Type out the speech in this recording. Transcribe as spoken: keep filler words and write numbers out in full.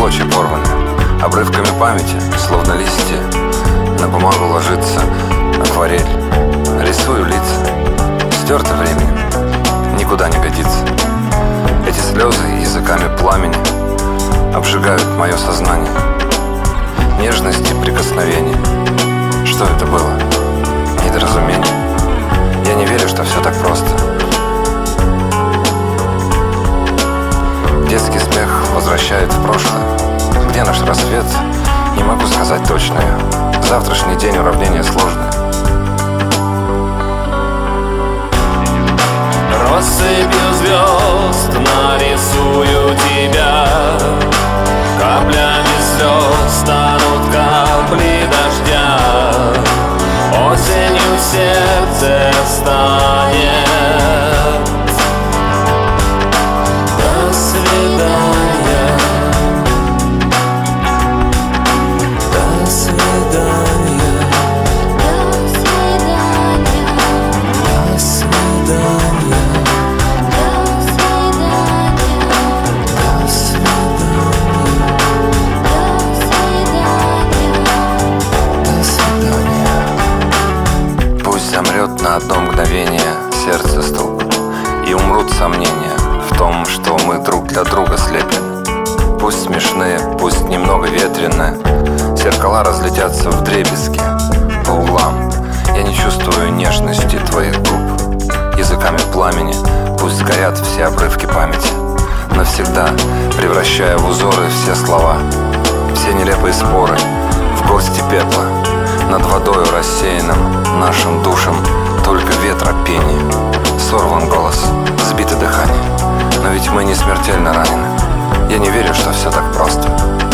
клочья порваны, обрывками памяти, словно листья. На бумагу ложится акварель. Рисую лица, стерто временем, никуда не годится. Эти слезы языками пламени обжигают мое сознание. Нежность и прикосновение. Что это было? Недоразумение? Я не верю, что все так просто. Детский смех возвращает в прошлое. Где наш рассвет? Не могу сказать точно. Завтрашний день уравнение сложное. Россыпью звезд нарисую тебя. Каплями слез станут капли дождя. Осенью сердце станет. До свидания. До свидания. До свидания. До свидания. Замрет на одно мгновение сердце стук, и умрут сомнения в том, что мы друг для друга слеплены. Пусть смешные, пусть немного ветреные, зеркала разлетятся вдребезги по углам. Я не чувствую нежности твоих губ. Языками пламени пусть сгорят все обрывки памяти, навсегда превращая в узоры все слова, все нелепые споры в горсти пепла. Над водою рассеянным нашим душам только ветра пение. Сорван голос, сбито дыхание. Но ведь мы не смертельно ранены. Я не верю, что все так просто.